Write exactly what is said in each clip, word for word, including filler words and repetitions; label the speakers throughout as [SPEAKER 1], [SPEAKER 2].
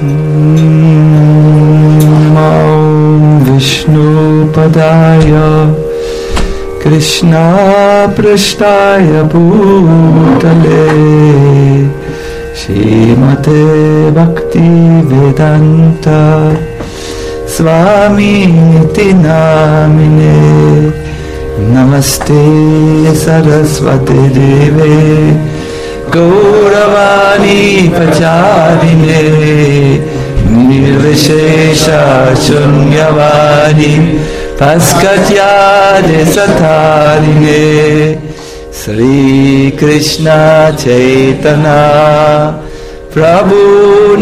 [SPEAKER 1] Om Vishnu Padaya Krishna Prasthaya Bhutale Shrimate Bhakti Vedanta Swami Iti Namine Namaste Saraswati Deve Gauravani Pacharine Nirvishesha Shunyavadi Paskatyade Satarine Sri Krishna Chaitanya Prabhu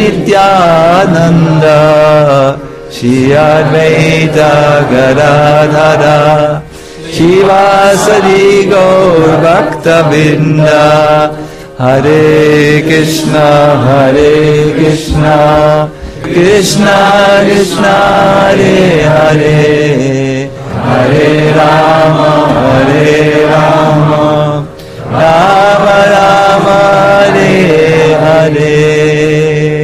[SPEAKER 1] Nityananda Shri Advaita Gadadhara Shivasari Gaur Bhakta Binda Hare Krishna Hare Krishna Krishna Krishna Hare Hare Hare Rama Hare Rama Rama Rama Hare Hare.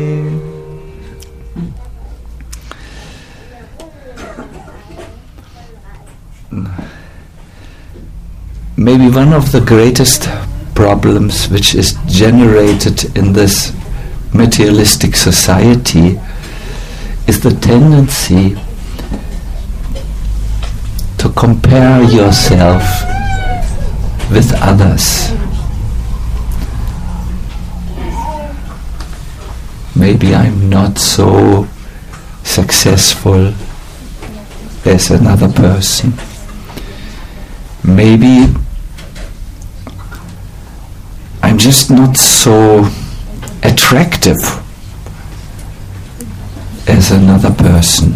[SPEAKER 1] Maybe one of the greatest problems which is generated in this materialistic society is the tendency to compare yourself with others. Maybe I'm not so successful as another person. Maybe I'm just not so attractive as another person.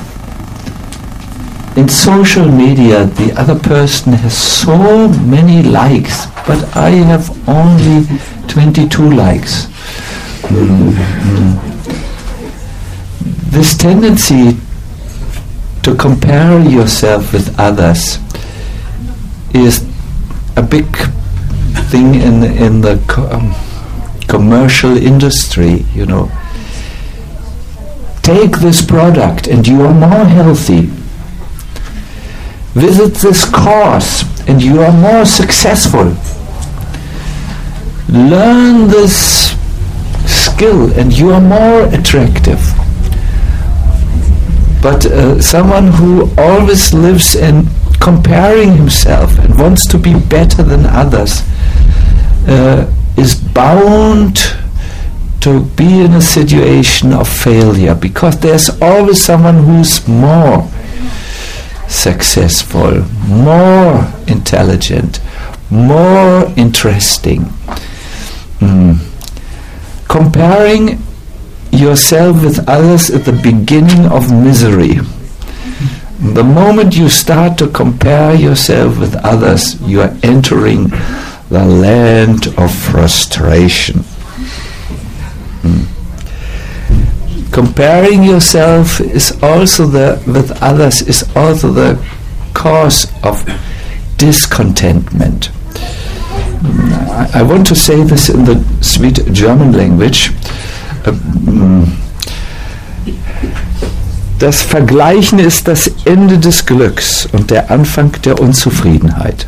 [SPEAKER 1] In social media, the other person has so many likes, but I have only twenty-two likes. Mm-hmm. This tendency to compare yourself with others is a big thing in in the co- um, commercial industry, you know. Take this product and you are more healthy. Visit this course and you are more successful. Learn this skill and you are more attractive. But uh, someone who always lives in comparing himself and wants to be better than others uh, is bound to be in a situation of failure, because there's always someone who's more successful, more intelligent, more interesting. Mm. Comparing yourself with others at the beginning of misery. The moment you start to compare yourself with others, you are entering the land of frustration. Hmm. Comparing yourself is also the with others is also the cause of discontentment. I, I want to say this in the sweet German language. Uh, Das Vergleichen ist das Ende des Glücks und der Anfang der Unzufriedenheit.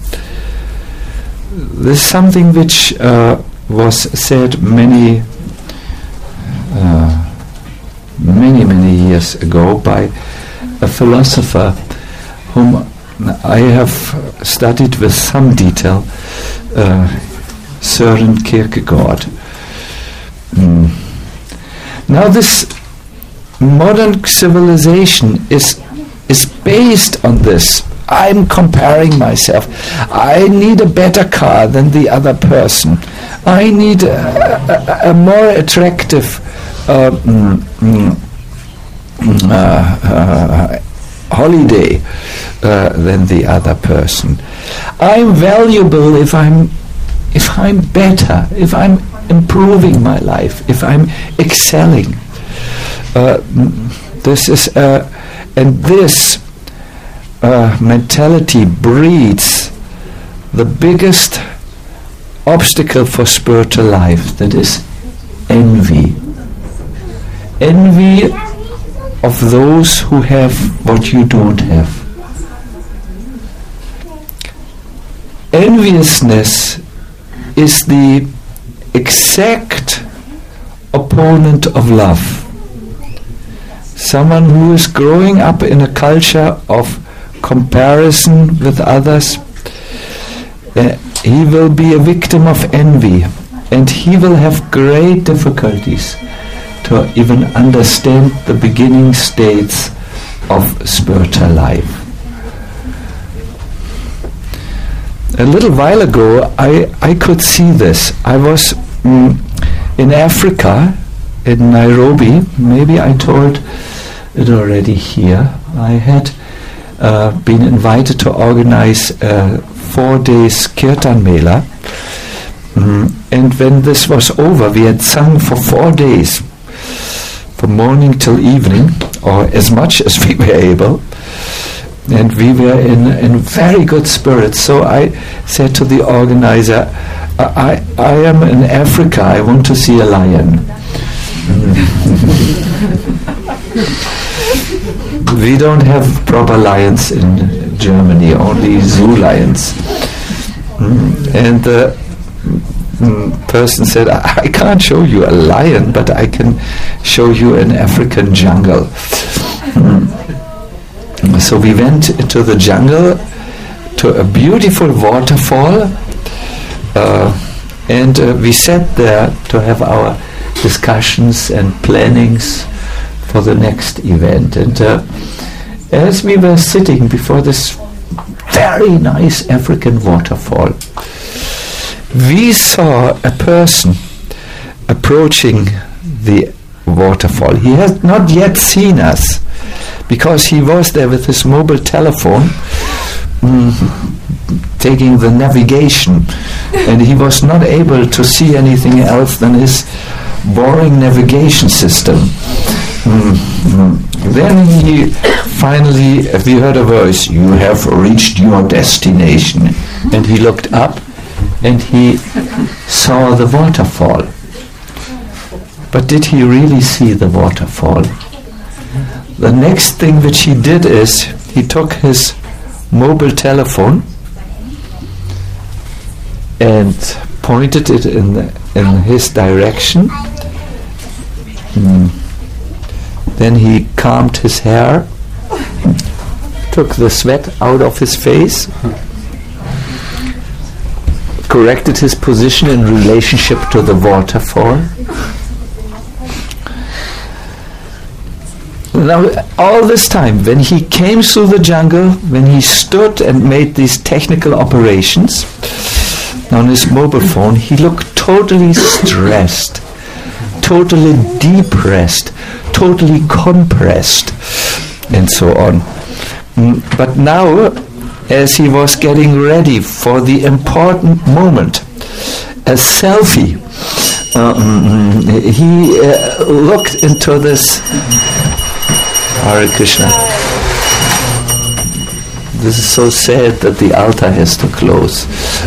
[SPEAKER 1] This is something which uh, was said many, uh, many, many years ago by a philosopher whom I have studied with some detail, uh, Søren Kierkegaard. Mm. Now this modern civilization is is based on this. I'm comparing myself. I need a better car than the other person. I need a, a, a more attractive uh, mm, mm, uh, uh, holiday uh, than the other person. I'm valuable if I'm if I'm better, if I'm improving my life, if I'm excelling. Uh, this is uh, and this uh, mentality breeds the biggest obstacle for spiritual life, that is envy. envy of those who have what you don't have. Enviousness is the exact opponent of love. Someone who is growing up in a culture of comparison with others, uh, he will be a victim of envy, and he will have great difficulties to even understand the beginning states of spiritual life. A little while ago, I, I could see this. I was mm, in Africa, in Nairobi. Maybe I told it already here. I had uh, been invited to organize a four days Kirtan Mela. Mm, and when this was over, we had sung for four days, from morning till evening, or as much as we were able. And we were in, in very good spirits. So I said to the organizer, I, I, I am in Africa, I want to see a lion. We don't have proper lions in Germany, only zoo lions. Mm. And the mm, person said, I, I can't show you a lion, but I can show you an African jungle. Mm. So we went into the jungle to a beautiful waterfall, uh, and uh, we sat there to have our discussions and plannings for the next event. And uh, as we were sitting before this very nice African waterfall, we saw a person approaching the waterfall. He has not yet seen us, because he was there with his mobile telephone mm, taking the navigation, and he was not able to see anything else than his boring navigation system. Mm, mm. Then he finally, we heard a voice, "You have reached your destination." And he looked up and he saw the waterfall. But did he really see the waterfall? The next thing which he did is he took his mobile telephone and pointed it in the, in his direction. Mm. Then he combed his hair, took the sweat out of his face, corrected his position in relationship to the waterfall. Now, all this time, when he came through the jungle, when he stood and made these technical operations on his mobile phone, he looked totally stressed, totally depressed, totally compressed, and so on. Mm, but now, as he was getting ready for the important moment, a selfie, uh, mm, he uh, looked into this. Hare Krishna. This is so sad that the altar has to close.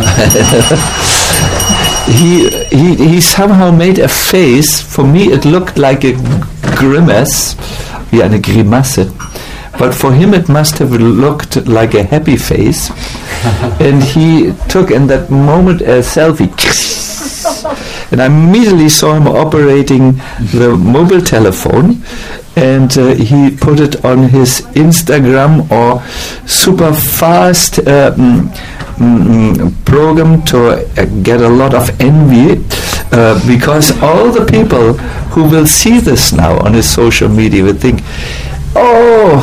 [SPEAKER 1] he, he he somehow made a face. For me it looked like a grimace, wie eine Grimasse. But for him it must have looked like a happy face. And he took in that moment a selfie. And I immediately saw him operating the mobile telephone, and uh, he put it on his Instagram or super fast uh, mm, mm, program to uh, get a lot of envy, uh, because all the people who will see this now on his social media will think, oh,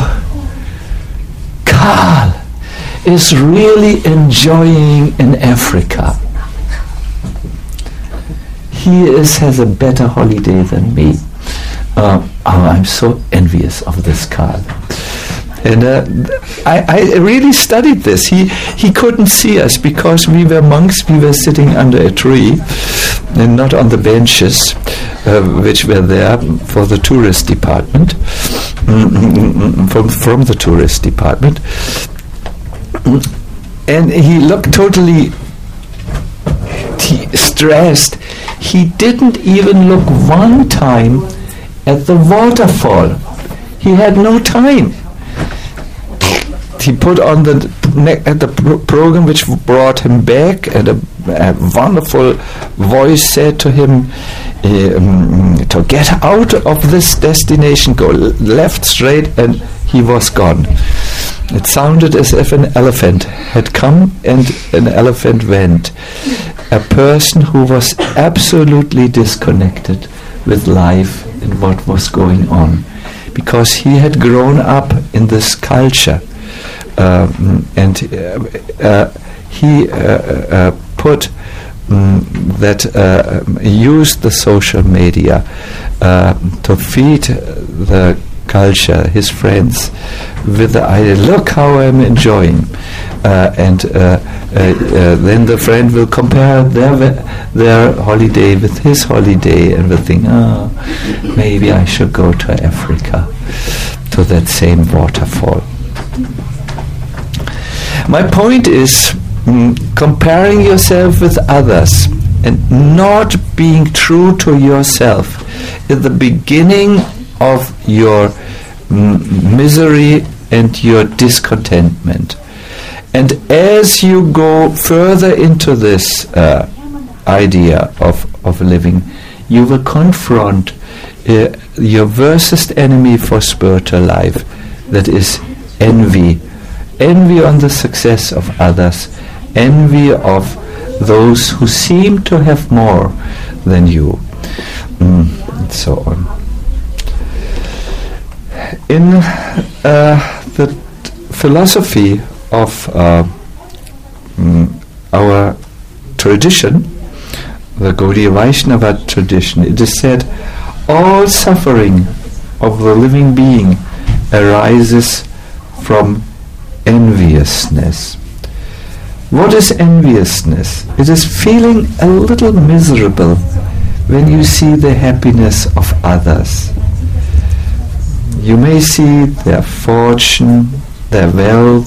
[SPEAKER 1] Carl is really enjoying in Africa. He is, has a better holiday than me. Uh, oh, I'm so envious of this Carl. And uh, I, I really studied this. He he couldn't see us because we were monks. We were sitting under a tree and not on the benches, uh, which were there for the tourist department, mm-hmm, from, from the tourist department. And he looked totally t- stressed. He didn't even look one time at the waterfall. He had no time. He put on the ne- at the pro- program which brought him back, and a, a wonderful voice said to him, um, to get out of this destination, go l- left straight, and he was gone. It sounded as if an elephant had come and an elephant went. A person who was absolutely disconnected with life and what was going on, because he had grown up in this culture. Um, and uh, uh, he uh, uh, put um, that uh, um, used the social media uh, to feed the culture, his friends, with the idea, look how I'm enjoying, uh, and uh, uh, uh, then the friend will compare their their holiday with his holiday and will think, oh, maybe I should go to Africa, to that same waterfall. My point is, mm, comparing yourself with others and not being true to yourself is the beginning of your mm, misery and your discontentment. And as you go further into this uh, idea of, of living, you will confront uh, your worst enemy for spiritual life, that is envy. Envy on the success of others, envy of those who seem to have more than you, mm, and so on. In uh, the t- philosophy of uh, mm, our tradition, the Gaudiya Vaishnava tradition, it is said, all suffering of the living being arises from enviousness. What is enviousness? It is feeling a little miserable when you see the happiness of others. You may see their fortune, their wealth,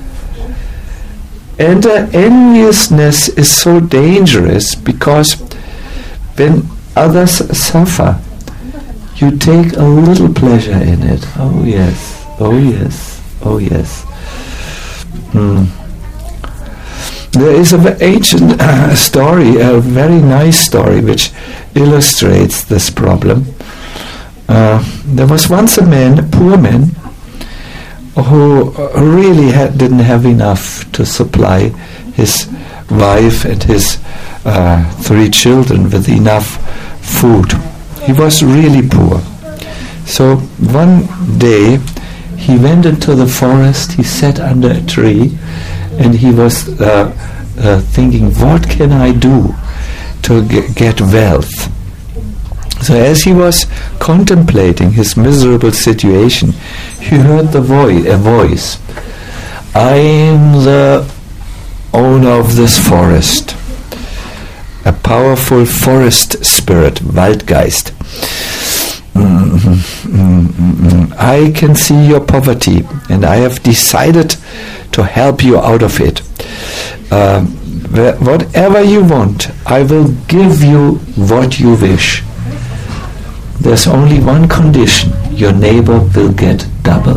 [SPEAKER 1] and uh, enviousness is so dangerous because when others suffer, you take a little pleasure in it. Oh yes, oh yes, oh yes. Hmm. There is an ancient uh, story, a very nice story, which illustrates this problem. Uh, there was once a man, a poor man, who uh, really had, didn't have enough to supply his wife and his uh, three children with enough food. He was really poor. So one day he went into the forest, he sat under a tree, and he was uh, uh, thinking, what can I do to g- get wealth? So as he was contemplating his miserable situation, he heard the voi- a voice. I'm the owner of this forest, a powerful forest spirit, Waldgeist. Mm-hmm. Mm-hmm. I can see your poverty, and I have decided to help you out of it. Uh, wh- whatever you want, I will give you what you wish. There's only one condition: your neighbor will get double.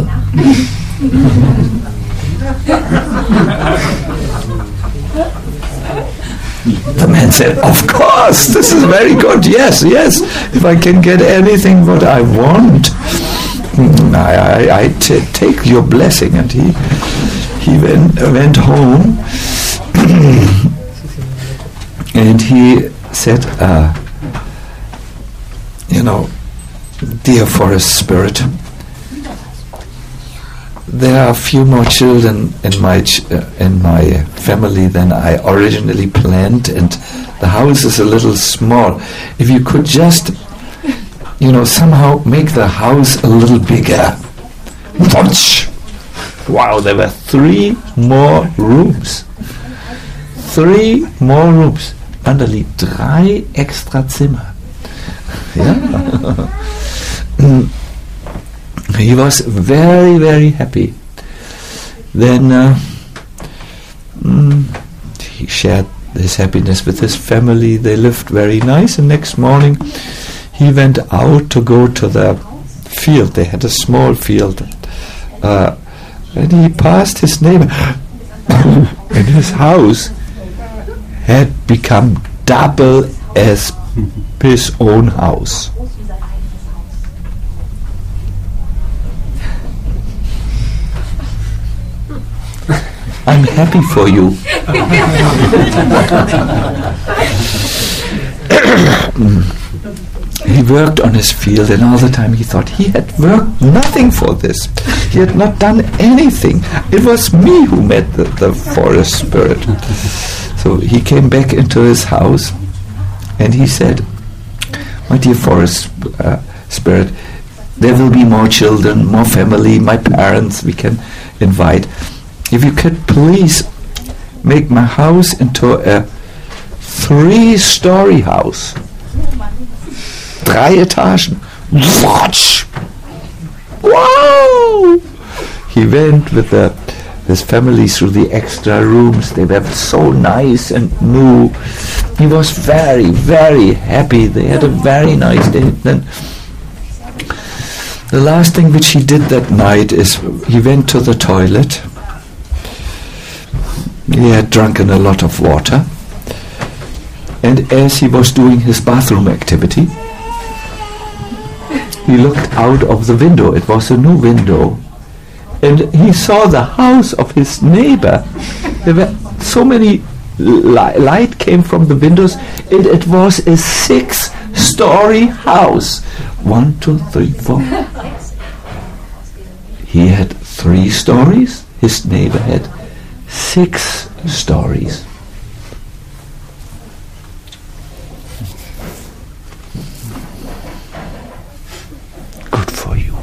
[SPEAKER 1] The man said, of course, this is very good, yes, yes, if I can get anything what I want, I, I, I t- take your blessing. And he he went, uh, went home and he said, uh, you know, dear forest spirit, there are a few more children in my ch- uh, in my family than I originally planned, and the house is a little small. If you could just, you know, somehow make the house a little bigger. Wow, there were three more rooms. Three more rooms. Anderli, drei extra Zimmer. Yeah. He was very, very happy. Then uh, mm, he shared his happiness with his family. They lived very nice, and next morning he went out to go to the field. They had a small field. Uh, and he passed his neighbor. And his house had become double as his own house. I'm happy for you. He worked on his field, and all the time he thought he had worked nothing for this. He had not done anything. It was me who met the, the forest spirit. So he came back into his house, and he said, "My dear forest uh, spirit, there will be more children, more family, my parents we can invite. If you could please make my house into a three-story house. Drei Etagen. Watch! Wow! He went with the, his family through the extra rooms. They were so nice and new. He was very, very happy. They had a very nice day. Then the last thing which he did that night is he went to the toilet. He had drunken a lot of water. And as he was doing his bathroom activity, he looked out of the window. It was a new window. And he saw the house of his neighbor. There were so many li- light came from the windows. It, it was a six-story house. One, two, three, four. He had three stories. His neighbor had six stories. Good for you.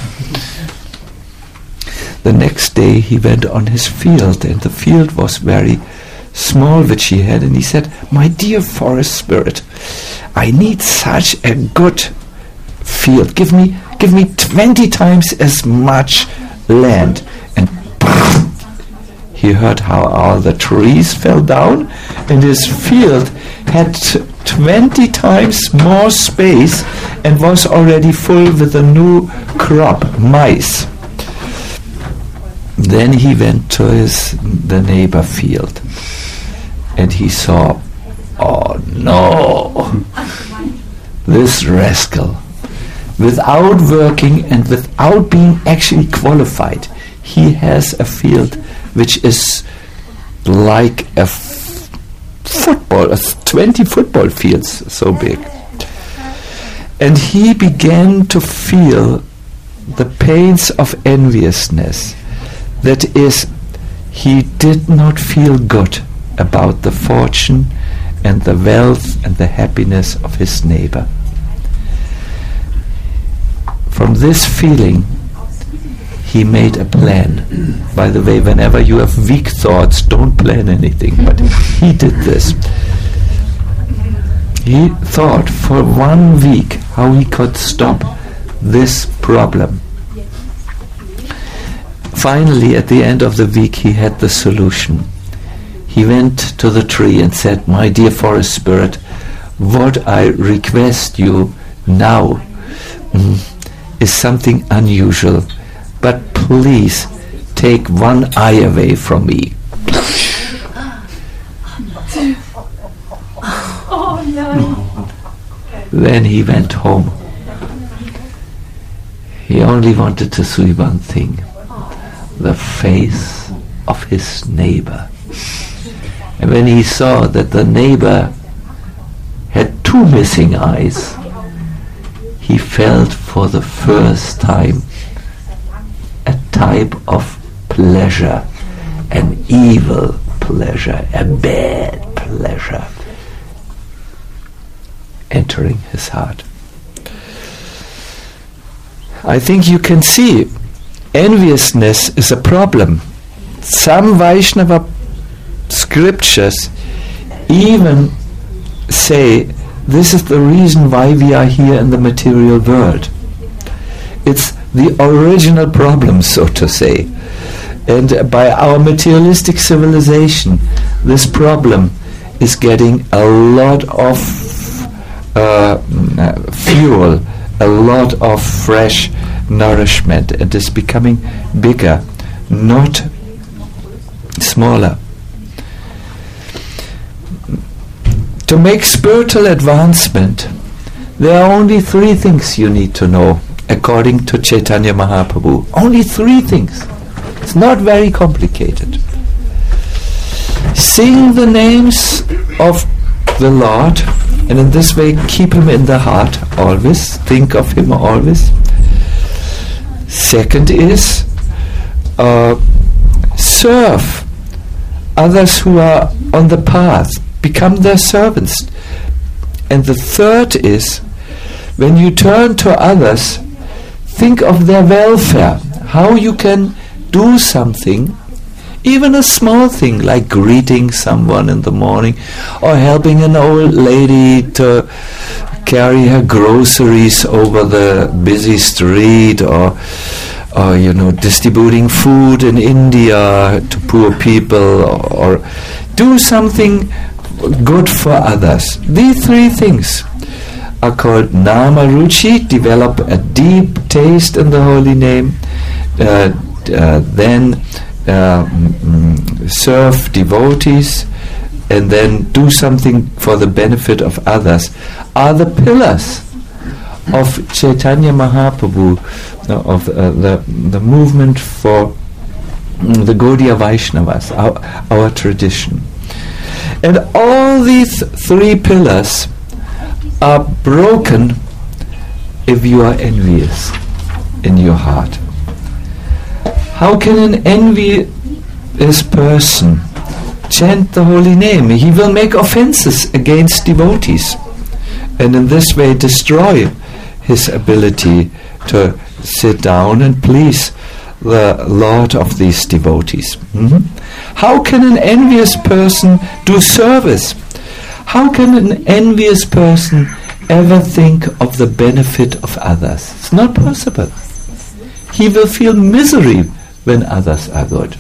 [SPEAKER 1] The next day he went on his field, and the field was very small which he had, and he said, "My dear forest spirit, I need such a good field. Give me give me twenty times as much land." And he heard how all the trees fell down, and his field had t- twenty times more space and was already full with a new crop, mice. Then he went to his the neighbor field, and he saw, oh no, this rascal, without working and without being actually qualified, he has a field which is like a f- football, uh, twenty football fields so big. And he began to feel the pains of enviousness. That is, he did not feel good about the fortune and the wealth and the happiness of his neighbor. From this feeling, he made a plan. By the way, whenever you have weak thoughts, don't plan anything. But he did this. He thought for one week how he could stop this problem. Finally, at the end of the week, he had the solution. He went to the tree and said, "My dear forest spirit, what I request you now mm, is something unusual. But please take one eye away from me."
[SPEAKER 2] Oh no.
[SPEAKER 1] Then he went home. He only wanted to see one thing, the face of his neighbor. And when he saw that the neighbor had two missing eyes, he felt for the first time a type of pleasure, an evil pleasure, a bad pleasure entering his heart. I think you can see enviousness is a problem. Some Vaishnava scriptures even say this is the reason why we are here in the material world. It's the original problem, so to say. And uh, by our materialistic civilization, this problem is getting a lot of uh, fuel, a lot of fresh nourishment. It is becoming bigger, not smaller. To make spiritual advancement, there are only three things you need to know, according to Chaitanya Mahaprabhu. Only three things. It's not very complicated. Sing the names of the Lord, and in this way keep Him in the heart always. Think of Him always. Second is uh, serve others who are on the path. Become their servants. And the third is, when you turn to others, think of their welfare. How you can do something, even a small thing like greeting someone in the morning, or helping an old lady to carry her groceries over the busy street, or or you know, distributing food in India to poor people, or, or do something good for others. These three things are called Nama Ruchi, develop a deep taste in the holy name, uh, uh, then uh, mm, serve devotees, and then do something for the benefit of others, are the pillars of Chaitanya Mahaprabhu, uh, of uh, the, the movement for mm, the Gaudiya Vaishnavas, our, our tradition. And all these three pillars are broken if you are envious in your heart. How can an envious person chant the holy name? He will make offenses against devotees, and in this way destroy his ability to sit down and please the Lord of these devotees. Mm-hmm. How can an envious person do service? How can an envious person ever think of the benefit of others? It's not possible. He will feel misery when others are good.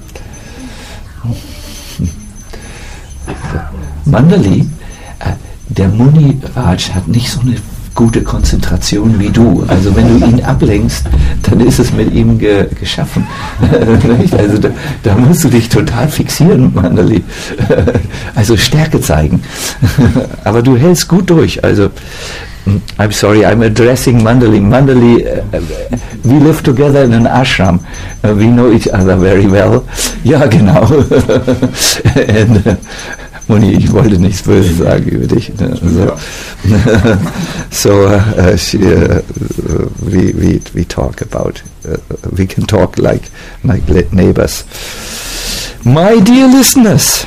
[SPEAKER 1] Mandali, äh, der Muni Raj hat nicht so eine gute Konzentration wie du. Also wenn du ihn ablenkst, dann ist es mit ihm ge geschaffen. Also da, da musst du dich total fixieren, Mandali. Also Stärke zeigen. Aber du hältst gut durch. Also I'm sorry, I'm addressing Mandali. Mandali, uh, we live together in an ashram. Uh, we know each other very well. Ja, genau. And, uh, Moni, ich wollte nichts Böses sagen über dich. Ne? So, so uh, she, uh, we, we, we talk about, uh, we can talk like, like neighbors. My dear listeners,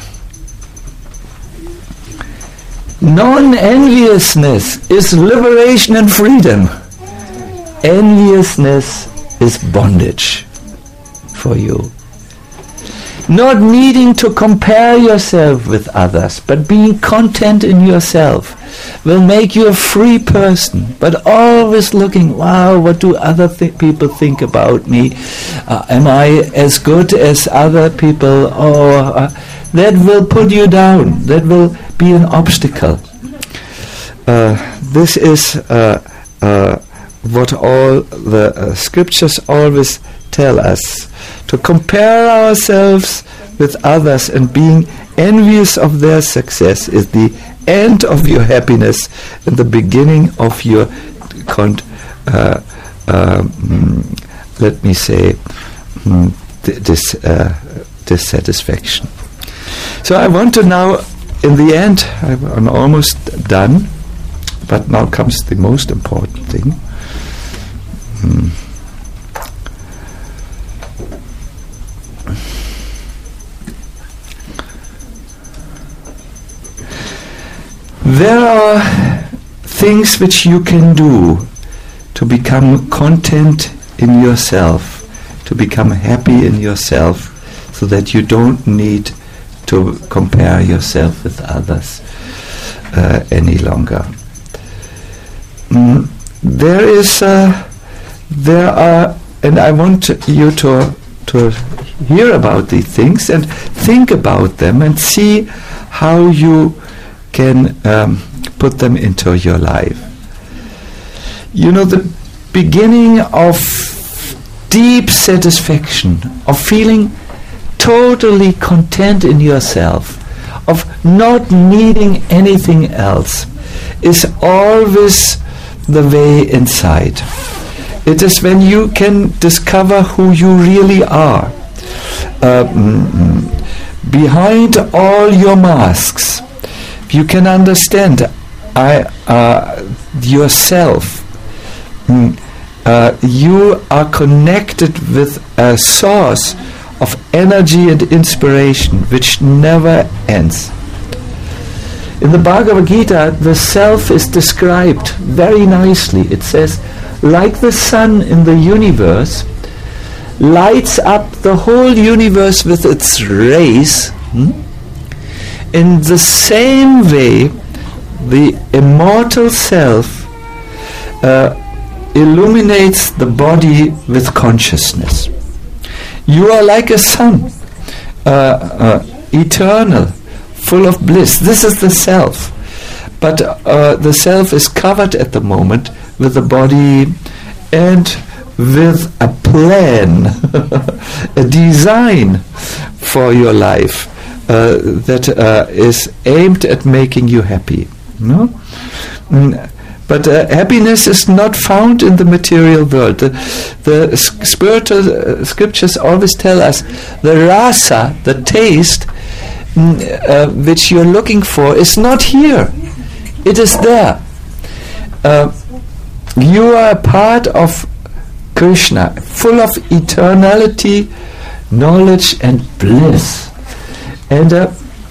[SPEAKER 1] non-enviousness is liberation and freedom. Enviousness is bondage for you. Not needing to compare yourself with others, but being content in yourself will make you a free person. But always looking, wow, what do other th- people think about me? Uh, am I as good as other people? Oh, uh, that will put you down. That will be an obstacle. Uh, this is uh, uh, what all the uh, scriptures always tell us. To compare ourselves with others and being envious of their success is the end of your happiness and the beginning of your con- uh, um, let me say mm, th- this uh, dissatisfaction. So I want to now, in the end, I'm almost done, but now comes the most important thing. Mm. There are things which you can do to become content in yourself, to become happy in yourself, so that you don't need to compare yourself with others uh, any longer. Mm, there is, uh, there are, and I want you to to hear about these things and think about them and see how you can um, put them into your life. You know, the beginning of deep satisfaction, of feeling totally content in yourself, of not needing anything else, is always the way inside. It is when you can discover who you really are. Uh, mm, behind all your masks, you can understand I, uh, yourself. Mm, uh, you are connected with a source of energy and inspiration which never ends. In the Bhagavad Gita, the self is described very nicely. It says, like the sun in the universe lights up the whole universe with its rays, hmm? in the same way the immortal self uh, illuminates the body with consciousness. You are like a sun, uh, uh, eternal, full of bliss. This is the self. But uh, the self is covered at the moment with the body and with a plan, a design for your life uh, that uh, is aimed at making you happy. No? Mm. But uh, happiness is not found in the material world. The, the s- spiritual uh, scriptures always tell us the rasa, the taste, mm, uh, which you're looking for, is not here. It is there. Uh, you are a part of Krishna, full of eternality, knowledge and bliss. And uh,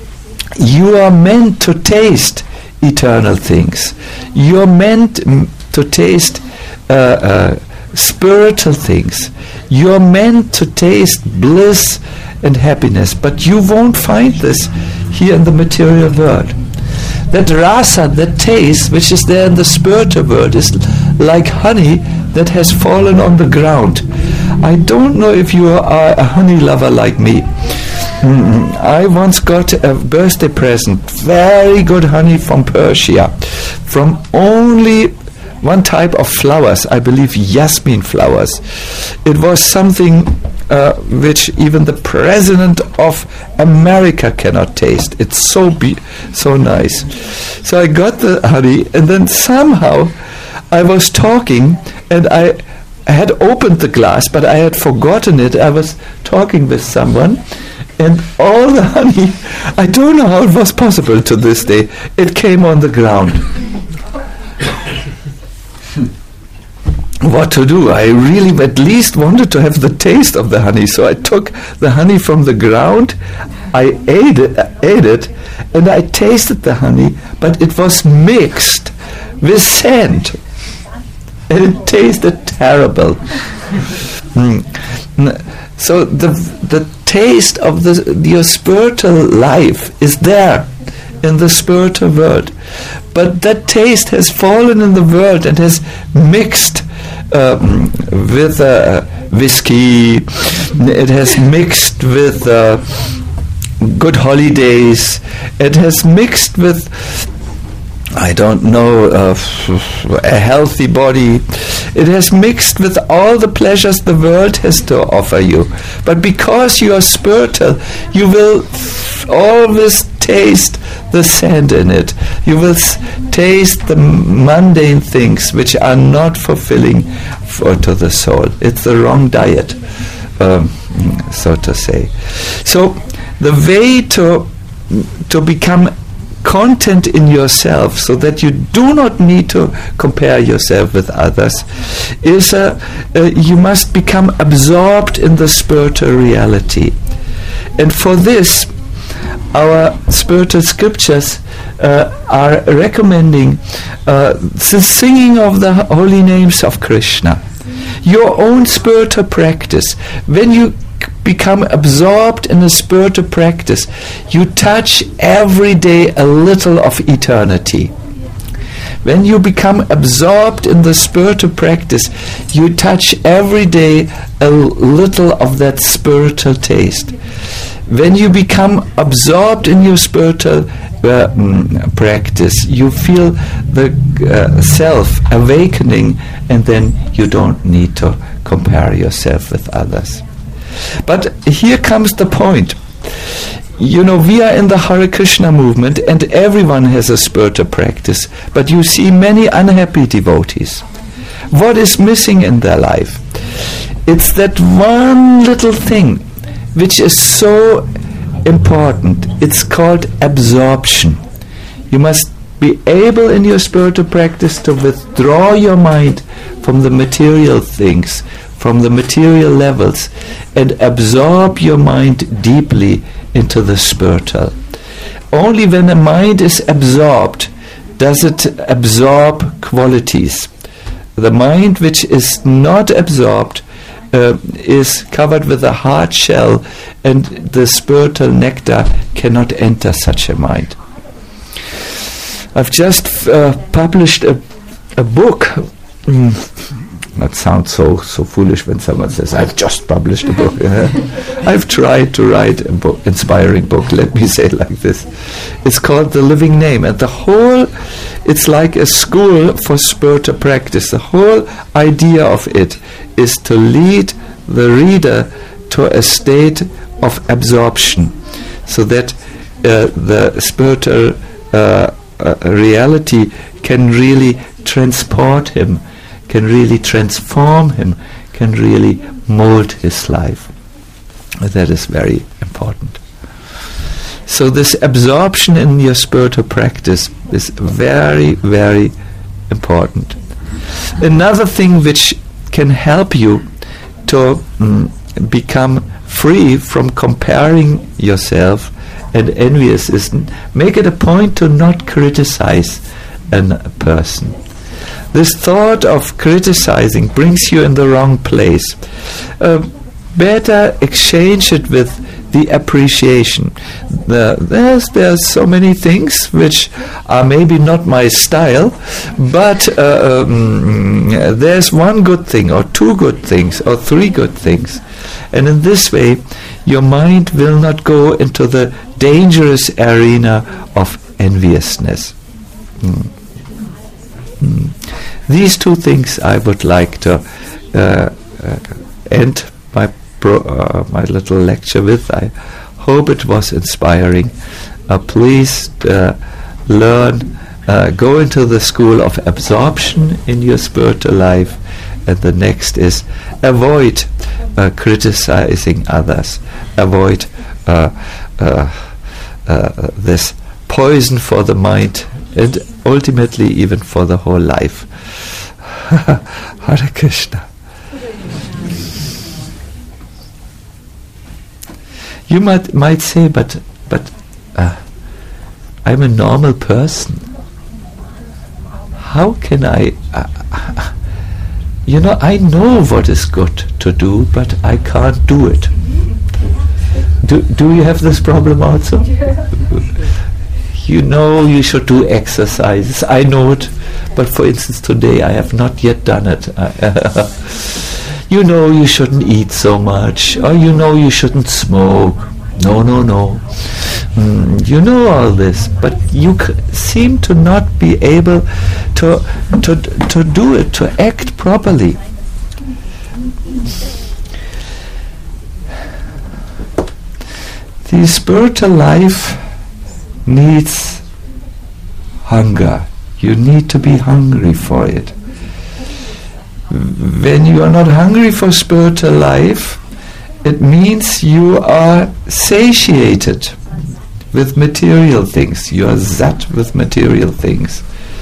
[SPEAKER 1] you are meant to taste eternal things. You're meant m- to taste uh, uh, spiritual things. You're meant to taste bliss and happiness, but you won't find this here in the material world. That rasa, that taste which is there in the spiritual world, is l- like honey that has fallen on the ground. I don't know if you are a honey lover like me. Mm, I once got a birthday present, very good honey from Persia, from only one type of flowers, I believe Yasmin flowers. It was something uh, which even the President of America cannot taste. It's so be- so nice. So I got the honey, and then somehow I was talking, and I, I had opened the glass, but I had forgotten it. I was talking with someone, and all the honey, I don't know how it was possible to this day, it came on the ground. What to do? I really at least wanted to have the taste of the honey, so I took the honey from the ground, I ate it, uh, ate it, and I tasted the honey, but it was mixed with sand, and it tasted terrible. mm. So the the taste of the your spiritual life is there in the spiritual world, but that taste has fallen in the world and has mixed um, with uh, whiskey. It has mixed with uh, good holidays. It has mixed with, I don't know, uh, a healthy body. It has mixed with all the pleasures the world has to offer you. But because you are spiritual, you will f- always taste the sand in it. You will s- taste the mundane things which are not fulfilling for to the soul. It's the wrong diet, um, so to say. So the way to to become content in yourself, so that you do not need to compare yourself with others, is uh, uh, you must become absorbed in the spiritual reality. And for this, our spiritual scriptures uh, are recommending uh, the singing of the holy names of Krishna, your own spiritual practice. When you become absorbed in a spiritual practice, you touch every day a little of eternity. When you become absorbed in the spiritual practice, you touch every day a little of that spiritual taste. When you become absorbed in your spiritual uh, mm, practice, you feel the uh, self awakening, and then you don't need to compare yourself with others. But here comes the point. You know, we are in the Hare Krishna movement, and everyone has a spiritual practice, but you see many unhappy devotees. What is missing in their life? It's that one little thing which is so important. It's called absorption. You must be able in your spiritual practice to withdraw your mind from the material things, from the material levels, and absorb your mind deeply into the spiritual. Only when a mind is absorbed does it absorb qualities. The mind which is not absorbed uh, is covered with a hard shell, and the spiritual nectar cannot enter such a mind. I've just uh, published a, a book. Mm. That sounds so so foolish when someone says, I've just published a book. I've tried to write a book, inspiring book, let me say it like this. It's called The Living Name, and the whole, it's like a school for spiritual practice. The whole idea of it is to lead the reader to a state of absorption, so that uh, the spiritual uh, uh, reality can really transport him, can really transform him, can really mold his life. That is very important. So this absorption in your spiritual practice is very, very important. Another thing which can help you to mm, become free from comparing yourself and envious is n- make it a point to not criticize a person. This thought of criticizing brings you in the wrong place. Uh, better exchange it with the appreciation. The, there's there's so many things which are maybe not my style, but uh, um, there's one good thing, or two good things, or three good things. And in this way, your mind will not go into the dangerous arena of enviousness. Mm. Mm. These two things I would like to uh, uh, end my pro, uh, my little lecture with. I hope it was inspiring. Uh, please uh, learn, uh, go into the school of absorption in your spiritual life. And the next is avoid uh, criticizing others. Avoid uh, uh, uh, this poison for the mind, and ultimately even for the whole life. Hare Krishna. You might might say, but but uh, I'm a normal person. How can I? Uh, you know, I know what is good to do, but I can't do it. Do do you have this problem also? Yeah. You know you should do exercises. I know it, but for instance today I have not yet done it. Uh, you know you shouldn't eat so much, or you know you shouldn't smoke. No, no, no. Mm, you know all this, but you c- seem to not be able to to to do it, to act properly. The spiritual life needs hunger. You need to be hungry for it. When you are not hungry for spiritual life, it means you are satiated with material things. You are zat with material things.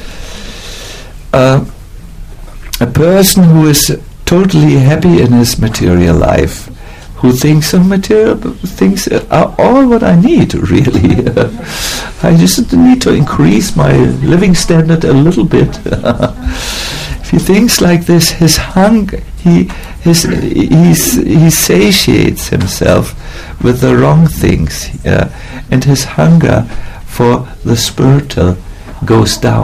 [SPEAKER 1] Uh, a person who is totally happy in his material life, who thinks of material things are all what I need, really. I just need to increase my living standard a little bit. If he thinks like this, his hunger, he his he's, he satiates himself with the wrong things, uh, and his hunger for the spiritual goes down.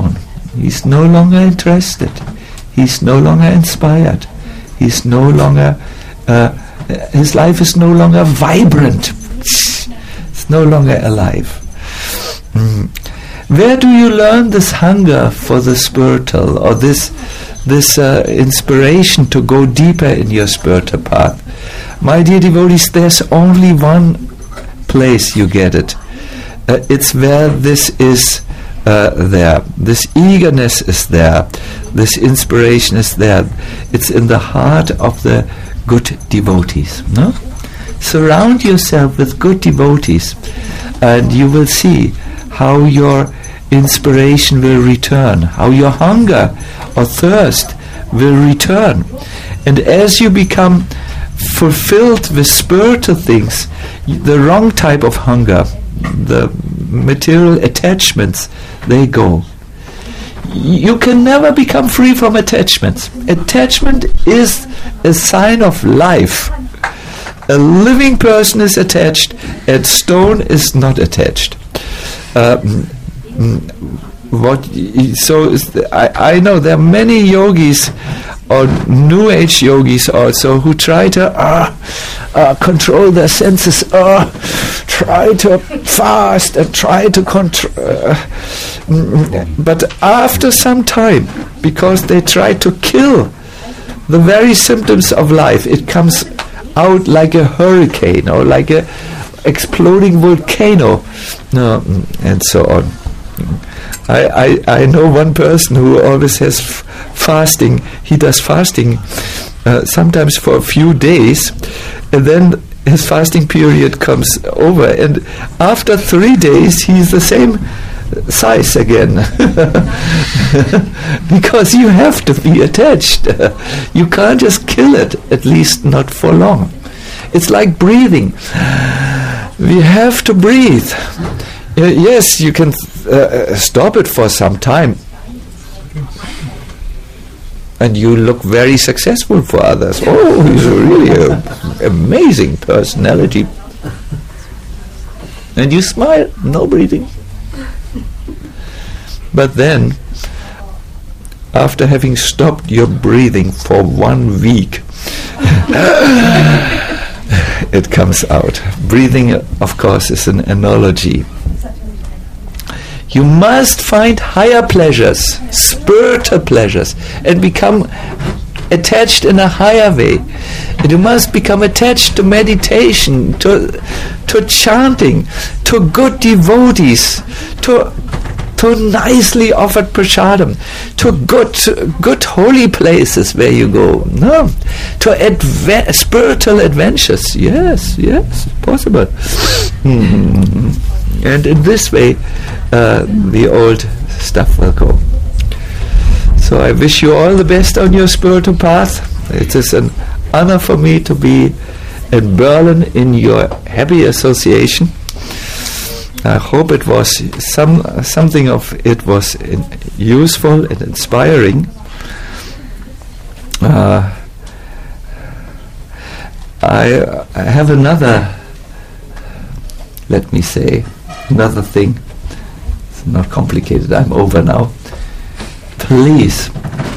[SPEAKER 1] He's no longer interested. He's no longer inspired. He's no longer, uh, his life is no longer vibrant. It's no longer alive. Mm. Where do you learn this hunger for the spiritual, or this this uh, inspiration to go deeper in your spiritual path? My dear devotees, there's only one place you get it. Uh, it's where this is uh, there. This eagerness is there. This inspiration is there. It's in the heart of the good devotees. No? Surround yourself with good devotees, and you will see how your inspiration will return, how your hunger or thirst will return. And as you become fulfilled with spiritual things, the wrong type of hunger, the material attachments, they go. You can never become free from attachments. Attachment is a sign of life. A living person is attached, and stone is not attached. Uh, what so is the, I, I know there are many yogis or new age yogis also who try to uh, uh, control their senses, uh, try to fast and try to control, uh, but after some time, because they try to kill the very symptoms of life, it comes out like a hurricane or like a exploding volcano, no, and so on. I, I, I know one person who always has f- fasting. He does fasting uh, sometimes for a few days, and then his fasting period comes over, and after three days he's the same size again. Because you have to be attached. You can't just kill it, at least not for long. It's like breathing. We have to breathe. Uh, yes, you can uh, stop it for some time, and you look very successful for others. Oh, he's a really a amazing personality. And you smile, no breathing. But then, after having stopped your breathing for one week, it comes out. Breathing, of course, is an analogy. You must find higher pleasures, spiritual pleasures, and become attached in a higher way. And you must become attached to meditation, to to chanting, to good devotees, to to nicely offered prasadam, to good good holy places where you go. No, to adve- spiritual adventures. Yes, yes, possible. Mm-hmm. And in this way, uh, the old stuff will go. So I wish you all the best on your spiritual path. It is an honor for me to be in Berlin in your happy association. I hope it was some something of it was in useful and inspiring. Uh, I, I have another, let me say, another thing. It's not complicated. I'm over now. Please,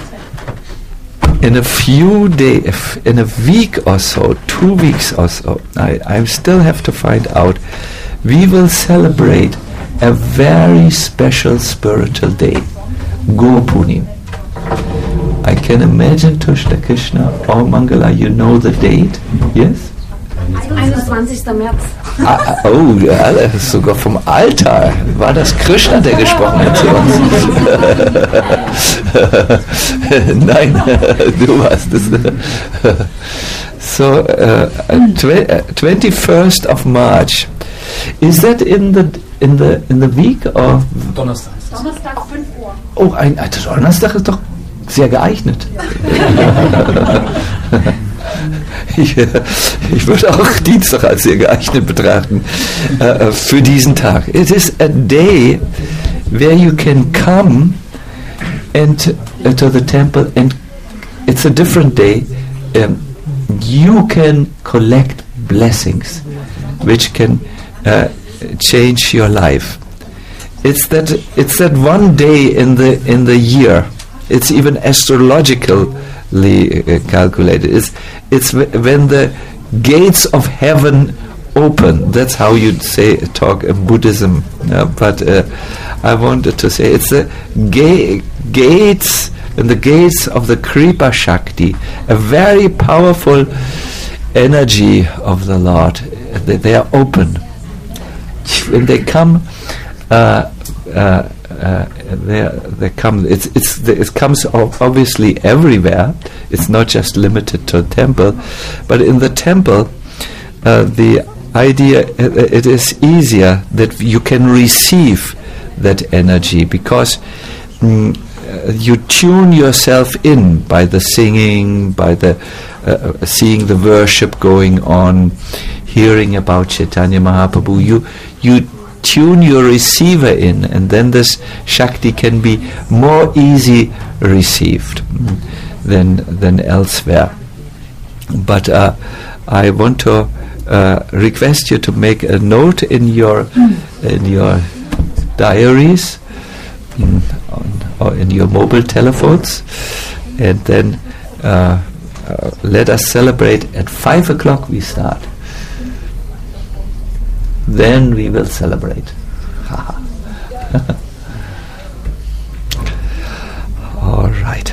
[SPEAKER 1] in a few days, in a week or so, two weeks or so, I, I still have to find out. We will celebrate a very special spiritual day, Gopurnim. I can imagine, Tushta Krishna or Mangala, you know the date? Yes?
[SPEAKER 2] einundzwanzigster März.
[SPEAKER 1] Ah, ah, oh, ja, das ist sogar vom Alter. War das Krishna, der gesprochen hat zu uns? Nein, du warst es. So, uh, tw- uh, twenty-first of March. Is that in the in the in the week or?
[SPEAKER 3] Donnerstag.
[SPEAKER 2] Donnerstag fünf Uhr.
[SPEAKER 1] Oh, ein ein Donnerstag ist doch sehr geeignet. ich, ich würde auch Dienstag als sehr geeignet betrachten uh, für diesen Tag. It is a day where you can come and uh, to the temple, and it's a different day. Um, you can collect blessings which can uh, change your life. it's that it's that one day in the in the year. It's even astrologically uh, calculated. It's it's w- when the gates of heaven open. That's how you'd say talk in Buddhism. Uh, but uh, I wanted to say it's the ga- gates and the gates of the Kripa Shakti, a very powerful energy of the Lord. They, they are open. When they come, uh, uh, uh, they they come. It's it's the, it comes o- obviously everywhere. It's not just limited to a temple, but in the temple, uh, the idea uh, it is easier that you can receive that energy because. Mm, Uh, you tune yourself in by the singing, by the uh, uh, seeing the worship going on, hearing about Chaitanya Mahaprabhu. You you tune your receiver in, and then this Shakti can be more easy received mm, than than elsewhere. But uh, I want to uh, request you to make a note in your in your diaries. Mm, on, or in your mobile telephones, and then uh, uh, let us celebrate at five o'clock. We start. Then we will celebrate. All right.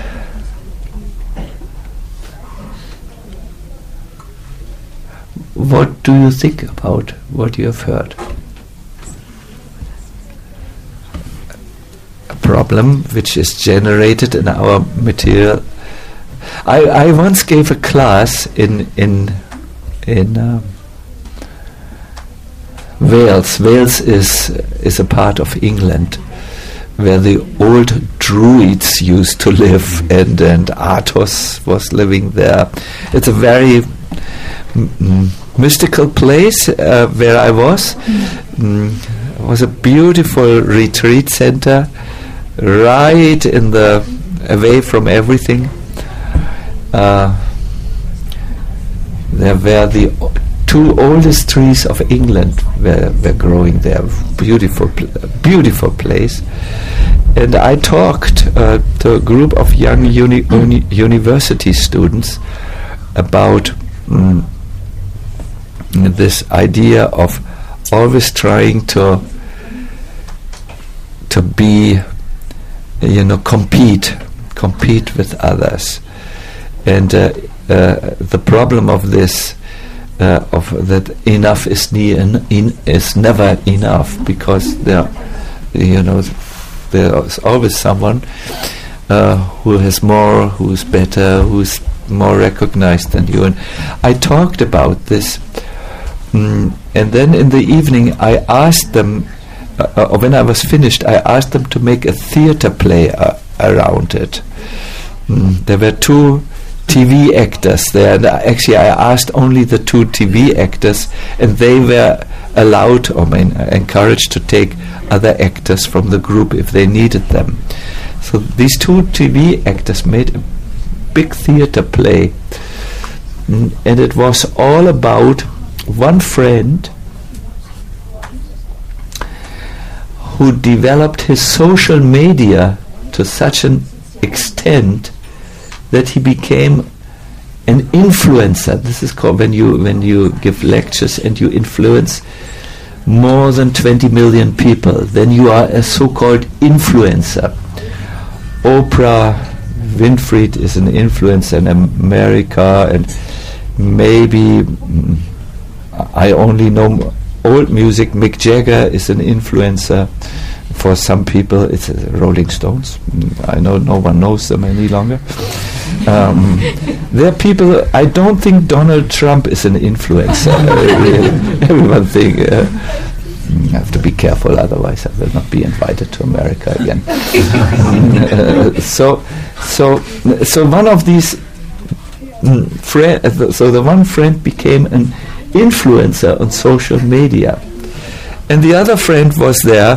[SPEAKER 1] What do you think about what you have heard? Problem which is generated in our material. I, I once gave a class in in in um, Wales. Wales is is a part of England where the old Druids used to live, and and Athos was living there. It's a very m- m- mystical place uh, where I was. Mm, it was a beautiful retreat center. Right in the away from everything. Uh, there were the o- two oldest trees of England were, were growing there. Beautiful, pl- beautiful place. And I talked uh, to a group of young uni- uni- university students about mm, this idea of always trying to to be. You know, compete, compete with others, and uh, uh, the problem of this, uh, of that enough is ne- in, in is never enough because there, you know, there is always someone uh, who has more, who's better, who's more recognized than you. And I talked about this, mm, and then in the evening I asked them. Uh, uh, when I was finished, I asked them to make a theater play uh, around it. Mm, there were two T V actors there, and uh, actually I asked only the two T V actors, and they were allowed, or I mean, uh, encouraged to take other actors from the group if they needed them. So these two T V actors made a big theater play, mm, and it was all about one friend who developed his social media to such an extent that he became an influencer. This is called when you when you give lectures and you influence more than twenty million people, then you are a so-called influencer. Oprah Winfrey is an influencer in America, and maybe mm, I only know m- old music. Mick Jagger is an influencer. For some people, it's uh, Rolling Stones. Mm, I know no one knows them any longer. Um, there are people. I don't think Donald Trump is an influencer. uh, everyone think. Uh, I have to be careful, otherwise I will not be invited to America again. uh, so, so, so one of these mm, friend. Uh, th- so the one friend became an influencer on social media, and the other friend was there.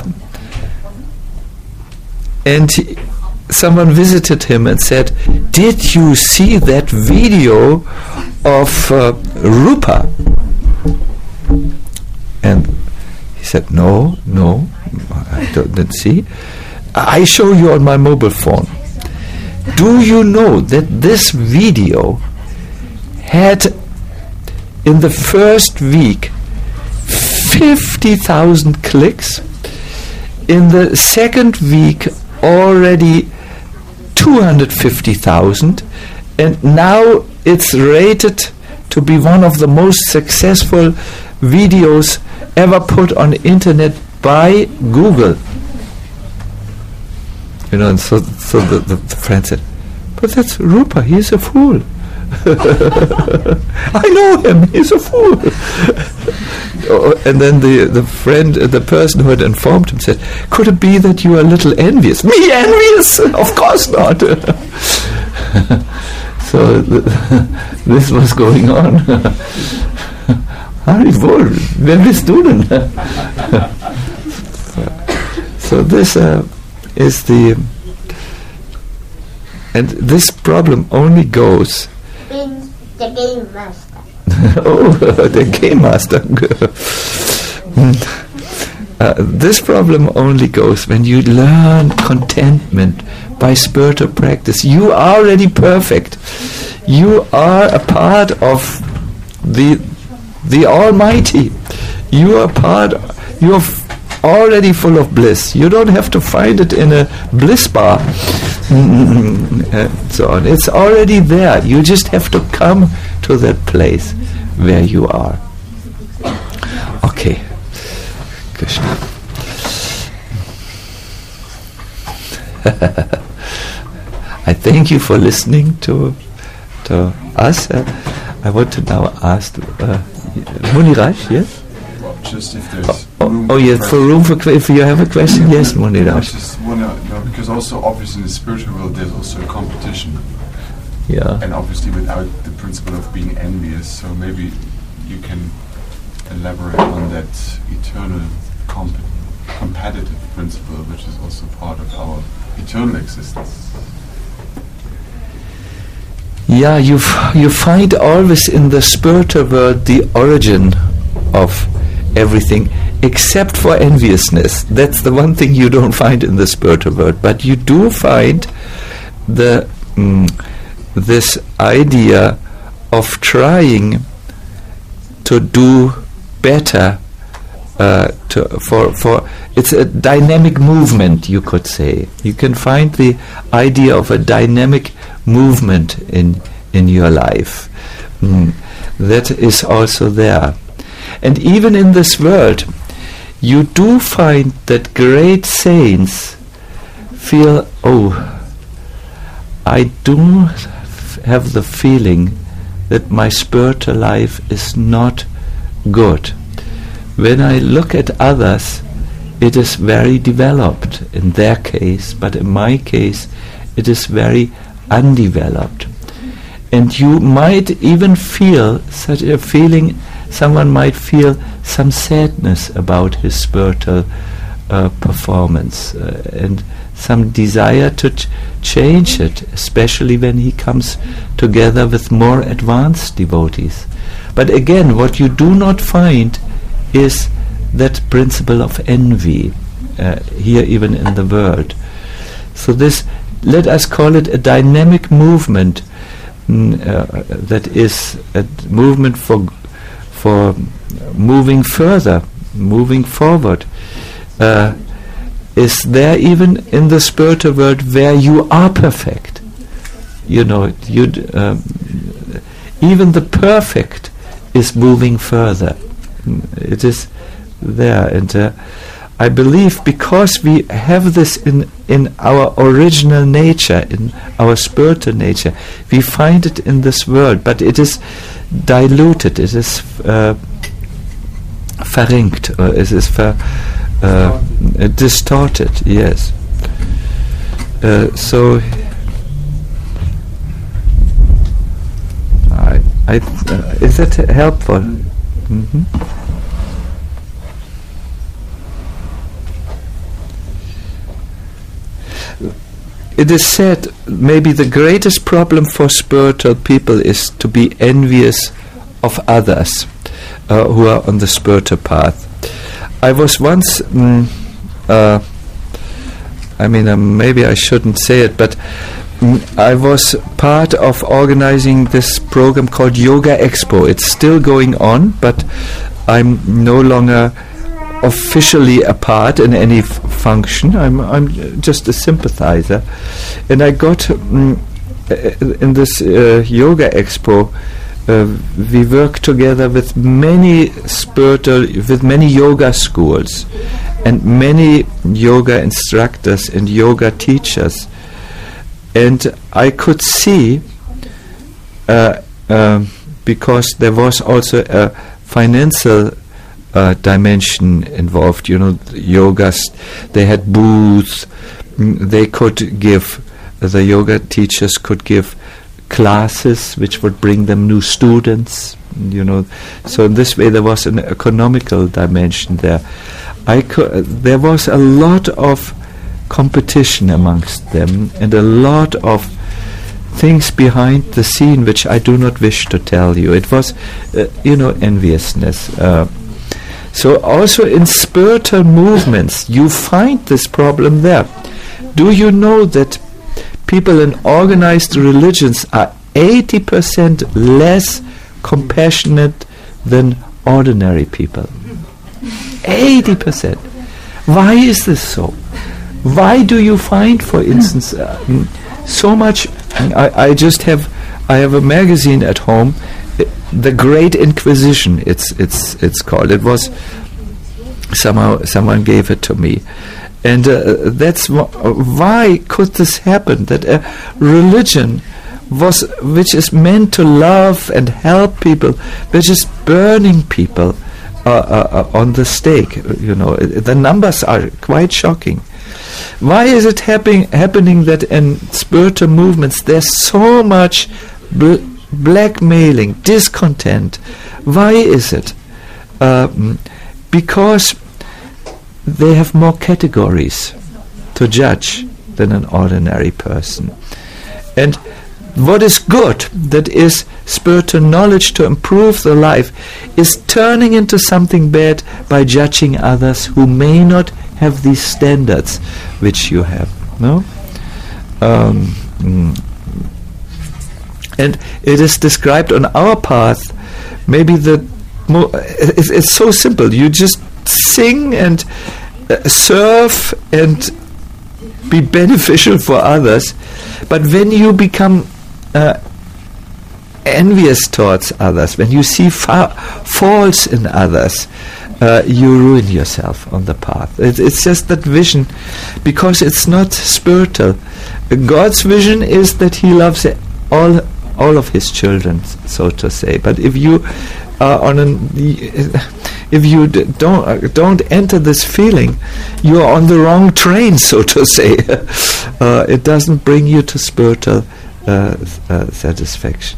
[SPEAKER 1] And he, someone visited him and said, "Did you see that video of uh, Rupa?" And he said, "No, no, I don't, don't see. I show you on my mobile phone. Do you know that this video had in the first week fifty thousand clicks? In the second week already two hundred fifty thousand, and now it's rated to be one of the most successful videos ever put on the internet by Google. You know, and so, so the, the, the friend said, but that's Rupa, he's a fool. I know him, he's a fool. Oh, and then the, the friend, uh, the person who had informed him said, could it be that you are a little envious? Me envious? Of course not. So th- this was going on. Haribol, wer bist du denn? So this uh, is the, and this problem only goes.
[SPEAKER 3] In the game master.
[SPEAKER 1] Oh, the game master. uh, this problem only goes when you learn contentment by spiritual practice. You are already perfect. You are a part of the the Almighty. You are part. You are f- already full of bliss. You don't have to find it in a bliss bar. And so on. It's already there. You just have to come to that place where you are. Okay. Krishna. I thank you for listening to to us. Uh, I want to now ask uh, Muniraj, yes?
[SPEAKER 4] Well, just if there's
[SPEAKER 1] Oh,
[SPEAKER 4] room
[SPEAKER 1] oh yes, for room for que- if you have a question, yes,
[SPEAKER 4] I
[SPEAKER 1] Muniraj.
[SPEAKER 4] just wanna know, because also obviously in the spiritual world there's also a competition,
[SPEAKER 1] Yeah.
[SPEAKER 4] and obviously without the principle of being envious. So maybe you can elaborate on that eternal comp- competitive principle, which is also part of our eternal existence.
[SPEAKER 1] Yeah, you f- you find always in the spiritual world the origin of everything, except for enviousness. That's the one thing you don't find in the spiritual world. But you do find the mm, this idea of trying to do better. Uh, to, for for it's a dynamic movement, you could say. You can find the idea of a dynamic movement in in your life. Mm. That is also there. And even in this world, you do find that great saints feel, oh, I do f- have the feeling that my spiritual life is not good. When I look at others, it is very developed in their case, but in my case, it is very undeveloped. And you might even feel such a feeling, someone might feel some sadness about his spiritual uh, performance uh, and some desire to ch- change it, especially when he comes together with more advanced devotees. But again, what you do not find is that principle of envy uh, here even in the world. So this, let us call it a dynamic movement, mm, uh, that is a d- movement for for moving further, moving forward. Uh, is there even in the spiritual world where you are perfect? You know, you d- um, even the perfect is moving further. It is there, and uh, I believe because we have this in in our original nature, in our spiritual nature, we find it in this world, but it is diluted, it is uh, verringt, or it is ver, uh, uh, distorted. Yes. Uh, so I, I uh, is that helpful? Mm-hmm. It is said maybe the greatest problem for spiritual people is to be envious of others uh, who are on the spiritual path. I was once mm, uh, I mean, uh, maybe I shouldn't say it, but mm, I was part of organizing this program called Yoga Expo. It's still going on, but I'm no longer officially a part in any f- function. I'm I'm just a sympathizer, and I got mm, uh, in this uh, Yoga Expo. Uh, we work together with many spiritual, with many yoga schools, and many yoga instructors and yoga teachers, and I could see, uh, uh, because there was also a financial uh, dimension involved. You know, yogas, they had booths. Mm, they could give, uh, the yoga teachers could give classes which would bring them new students, you know. So in this way there was an economical dimension there. I co- uh, there was a lot of competition amongst them, and a lot of things behind the scene which I do not wish to tell you. It was, uh, you know, enviousness. Uh, so also in spiritual movements you find this problem there. Do you know that people in organized religions are eighty percent less compassionate than ordinary people? eighty percent. Why is this so? Why do you find, for instance, uh, mm, so much? I, I just have, I have a magazine at home, I, The Great Inquisition. It's it's it's called. It was somehow someone gave it to me. And uh, that's wh- why could this happen? That a religion was, which is meant to love and help people, which is burning people uh, uh, uh, on the stake. You know, I- the numbers are quite shocking. Why is it happen- happening that in spiritual movements there's so much bl- blackmailing, discontent? Why is it? Um, because they have more categories to judge than an ordinary person. And what is good, that is spiritual knowledge to improve the life, is turning into something bad by judging others who may not have these standards which you have. No? Um, mm. And it is described on our path, maybe the mo- it's, it's so simple. You just sing and uh, serve and be beneficial for others, but when you become uh, envious towards others, when you see fa- faults in others, uh, you ruin yourself on the path. It, it's just that vision, because it's not spiritual. God's vision is that He loves all all of His children, so to say. But if you are on an if you d- don't uh, don't enter this feeling, you are on the wrong train, so to say. uh, it doesn't bring you to spiritual uh, uh, satisfaction.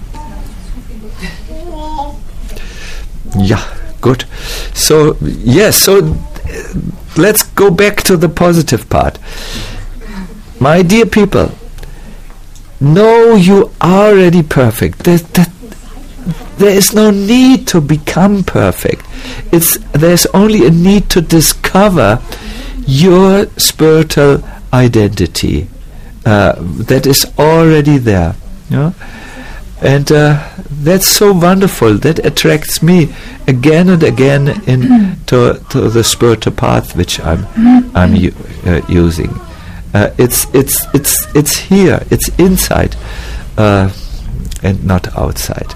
[SPEAKER 1] Yeah, good. So yes, so uh, let's go back to the positive part. My dear people, know you are already perfect. That, that there is no need to become perfect. It's there's only a need to discover your spiritual identity uh, that is already there. You know? And uh, that's so wonderful. That attracts me again and again into to the spiritual path which I'm I'm u- uh, using. Uh, it's it's it's it's here. It's inside, uh, and not outside.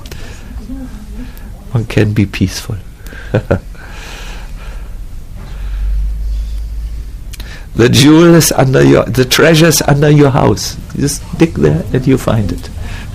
[SPEAKER 1] One can be peaceful. The jewel is under your, the treasure is under your house. You just dig there and you find it.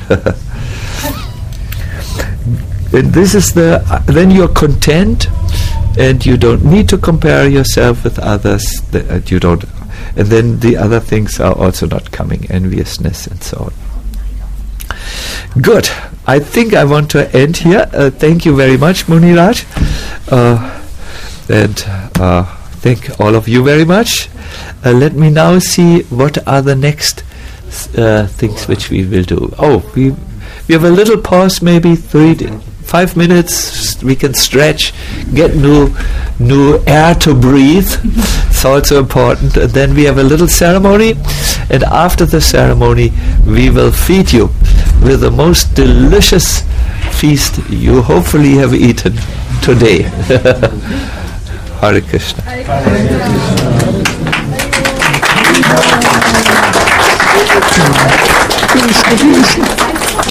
[SPEAKER 1] And this is the, uh, then you're content, and you don't need to compare yourself with others. Th- uh, you don't, and then the other things are also not coming, enviousness and so on. Good. I think I want to end here. Uh, thank you very much, Muniraj. Uh, and uh, thank all of you very much. Uh, let me now see what are the next uh, things which we will do. Oh, we we have a little pause, maybe three, d-
[SPEAKER 5] five minutes we can stretch, get new new air to breathe. It's also important. And then we have a little ceremony, and after the ceremony we will feed you with the most delicious feast you hopefully have eaten today. Hare Krishna. Hare Krishna.